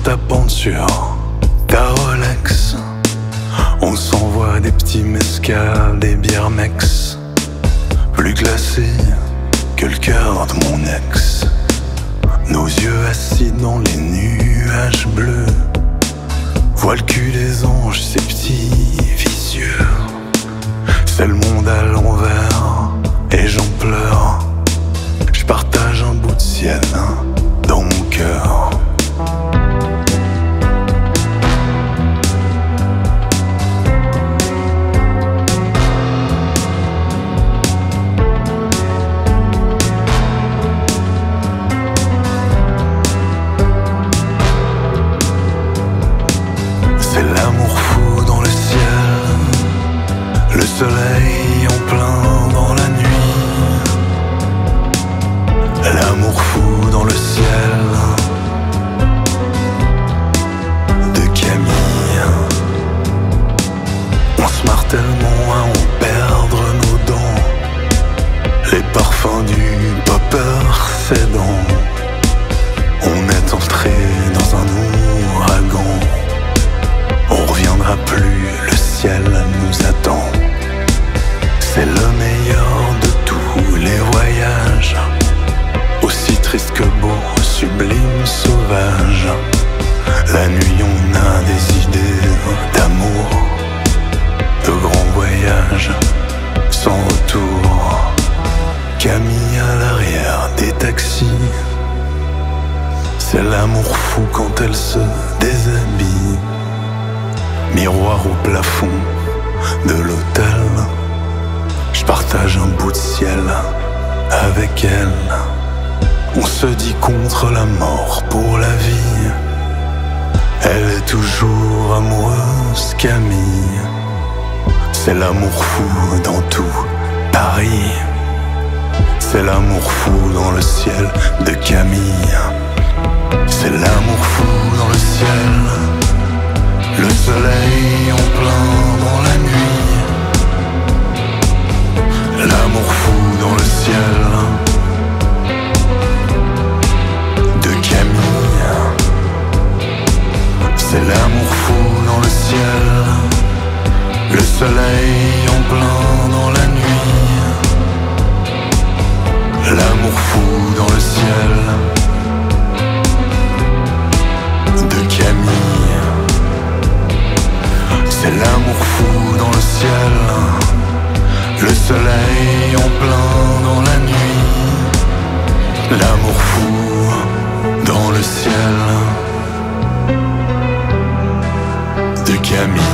tapant sur ta Rolex. On s'envoie des petits mescals, des bières mex, plus glacés que le cœur de mon ex. Nos yeux assis dans les nuages bleus voient le cul des anges, ces petits vicieux. C'est le monde à l'envers et j'en pleure. Je partage un bout de ciel dans mon cœur. C'est l'amour fou dans le ciel, le soleil en plein dans la nuit. L'amour fou dans le ciel de Camille. On se marre tellement à en perdre nos dents, les parfums du popper cédant. On est entré dans un ouragan, on reviendra plus, le ciel nous attend. C'est le meilleur de tous les voyages, aussi triste que beau, sublime, sauvage. La nuit on a des idées d'amour, de grands voyages sans retour. Camille à l'arrière des taxis, c'est l'amour fou quand elle se déshabille. Miroir au plafond de l'hôtel, je partage un bout de ciel avec elle. On se dit contre la mort pour la vie. Elle est toujours amoureuse, Camille. C'est l'amour fou dans tout Paris. C'est l'amour fou dans le ciel de Camille. C'est l'amour fou dans le ciel, le soleil en plein dans la nuit. L'amour fou dans le ciel de Camille. C'est l'amour fou dans le ciel, le soleil en plein dans la nuit. L'amour fou dans le ciel de Camille. C'est l'amour fou dans le ciel, le soleil en plein dans la nuit. L'amour fou dans le ciel de Camille.